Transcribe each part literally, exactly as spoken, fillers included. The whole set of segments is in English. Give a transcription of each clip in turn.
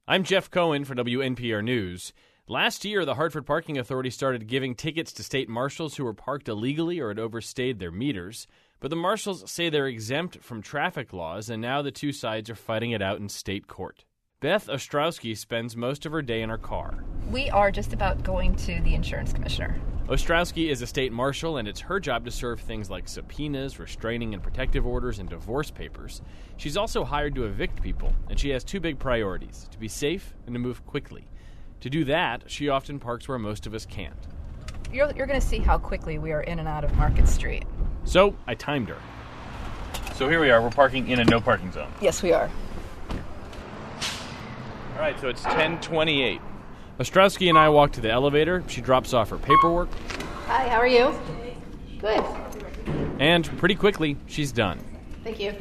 I'm Jeff Cohen for W N P R News. Last year, the Hartford Parking Authority started giving tickets to state marshals who were parked illegally or had overstayed their meters. But the marshals say they're exempt from traffic laws, and now the two sides are fighting it out in state court. Beth Ostrowski spends most of her day in her car. We are just about going to the insurance commissioner. Ostrowski is a state marshal, and it's her job to serve things like subpoenas, restraining and protective orders, and divorce papers. She's also hired to evict people, and she has two big priorities: to be safe and to move quickly. To do that, she often parks where most of us can't. You're, you're going to see how quickly we are in and out of Market Street. So I timed her. So here we are. We're parking in a no parking zone. Yes, we are. All right, so it's ten twenty-eight. Ostrowski and I walk to the elevator. She drops off her paperwork. Hi, how are you? Good. And pretty quickly, she's done. Thank you.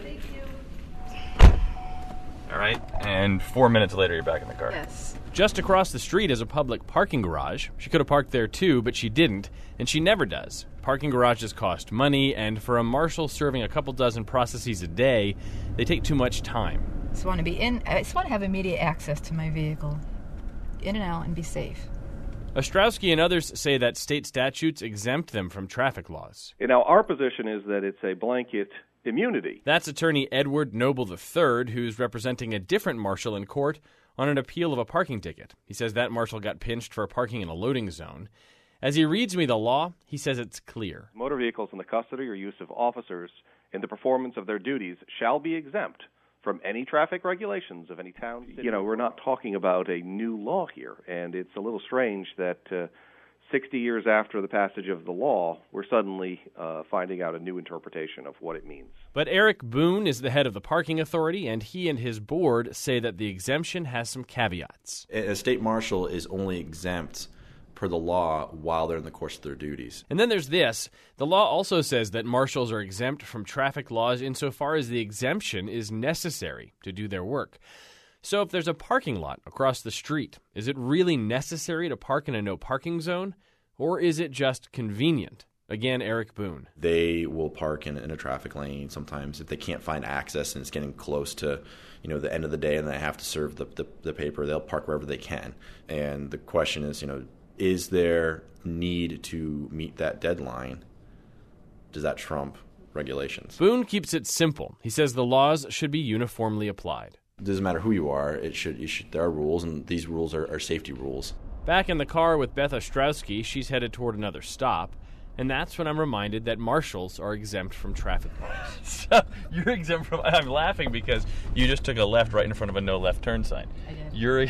All right, and four minutes later, you're back in the car. Yes. Just across the street is a public parking garage. She could have parked there too, but she didn't, and she never does. Parking garages cost money, and for a marshal serving a couple dozen processes a day, they take too much time. I just want to be in. I just want to have immediate access to my vehicle, in and out, and be safe. Ostrowski and others say that state statutes exempt them from traffic laws. Now, our position is that it's a blanket immunity. That's attorney Edward Noble the third, who's representing a different marshal in court on an appeal of a parking ticket. He says that marshal got pinched for parking in a loading zone. As he reads me the law, he says it's clear. Motor vehicles in the custody or use of officers in the performance of their duties shall be exempt from any traffic regulations of any town, city. You know, we're not talking about a new law here, and it's a little strange that uh, sixty years after the passage of the law, we're suddenly uh, finding out a new interpretation of what it means. But Eric Boone is the head of the parking authority, and he and his board say that the exemption has some caveats. A state marshal is only exempt per the law while they're in the course of their duties. And then there's this. The law also says that marshals are exempt from traffic laws insofar as the exemption is necessary to do their work. So if there's a parking lot across the street, is it really necessary to park in a no parking zone, or is it just convenient? Again, Eric Boone. They will park in, in a traffic lane sometimes if they can't find access and it's getting close to, you know, the end of the day and they have to serve the, the, the paper. They'll park wherever they can. And the question is, you know, is there need to meet that deadline? Does that trump regulations? Boone keeps it simple. He says the laws should be uniformly applied. It doesn't matter who you are. It should, it should there are rules, and these rules are, are safety rules. Back in the car with Beth Ostrowski, she's headed toward another stop, and that's when I'm reminded that marshals are exempt from traffic laws. So you're exempt from... I'm laughing because you just took a left right in front of a no left turn sign. I did. You're...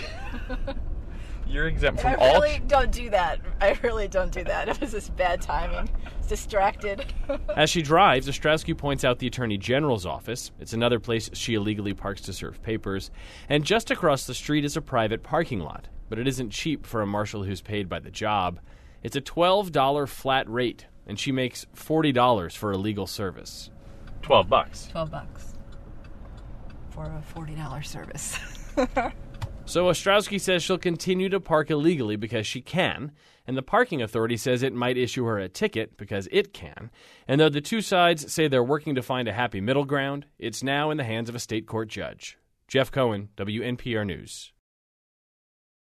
You're exempt from I all... really don't do that. I really don't do that. It was just bad timing. It's distracted. As she drives, Ostrowski points out the Attorney General's office. It's another place she illegally parks to serve papers. And just across the street is a private parking lot. But it isn't cheap for a marshal who's paid by the job. It's a twelve dollars flat rate, and she makes forty dollars for a legal service. Twelve bucks. Twelve bucks for a forty dollars service. So Ostrowski says she'll continue to park illegally because she can, and the parking authority says it might issue her a ticket because it can. And though the two sides say they're working to find a happy middle ground, it's now in the hands of a state court judge. Jeff Cohen, W N P R News.